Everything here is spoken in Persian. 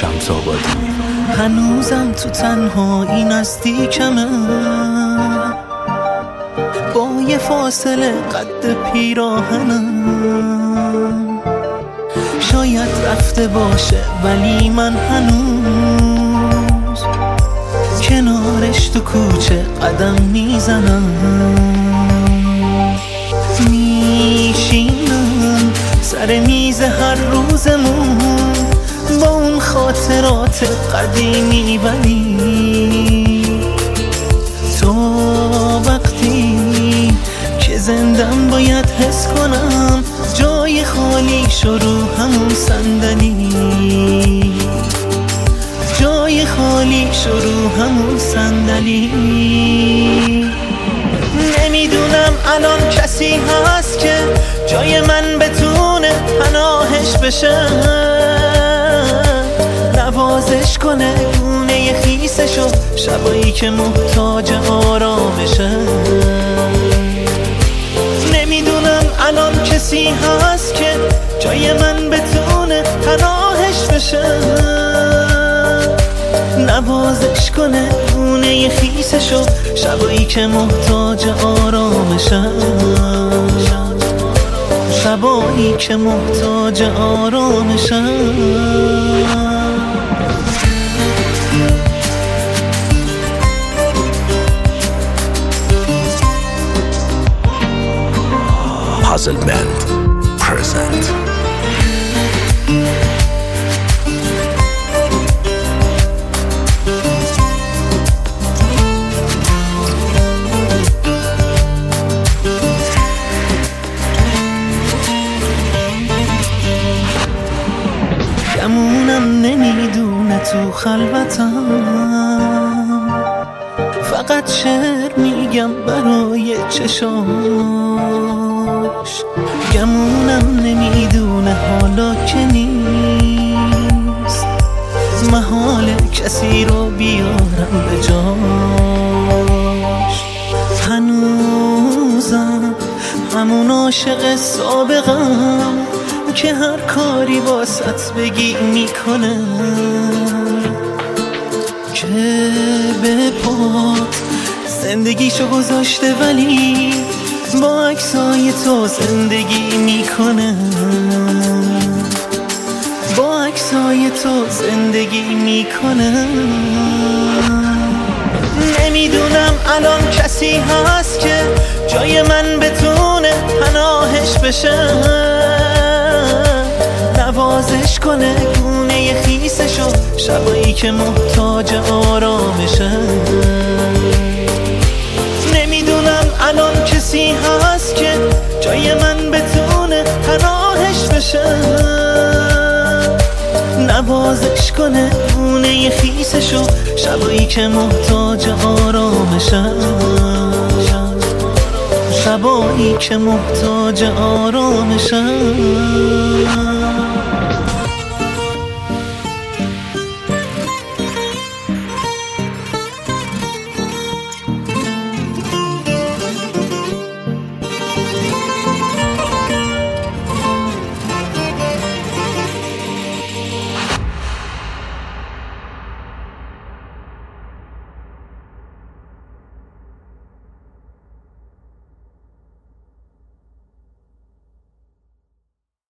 شمس آبادی. هنوزم تو تنهایی نزدیکمه، با یه فاصله قد پیراهنم. شاید رفته باشه ولی من هنوز کنارش تو کوچه قدم میزنم. میشینم سر میز هر روزمون با اون خاطرات قدیمی، ولی تو وقتی که زندم باید حس کنم جای خالی شروع همون صندلی، جای خالی شروع همون صندلی. نمیدونم الان کسی هست که جای من بتونه پناهش بشه، نوازش کنه گونه خیسشو شبایی که محتاج آرامشه. نمیدونم الان کسی هست که جای من بتونه پناهش بشه، نوازش کنه گونه خیسشو شبایی که محتاج آرامشه، شبایی که محتاج آرامشه. Puzzle Band present. گمونم نمیدونه تو خلوتم، فقط شعر میگم برای چشاش. گمونم نمیدونه حالا که نیست محال کسی رو بیارم به جاش. هنوزم همون عاشق سابقم که هر کاری واسط بگی میکنه، که به پات زندگیشو گذاشته ولی با عکسای تو زندگی میکنه، با عکسای تو زندگی میکنه. نمیدونم الان کسی هست که جای من بتونه پناهش بشه، نوازش کنه گونه خیسشو شبایی که محتاج آرامشه. نمیدونم الان کسی هست که جای من بتونه پناهش بشه، نوازش کنه گونه خیسشو شبایی که محتاج آرامشه، شبایی که محتاج آرامشه.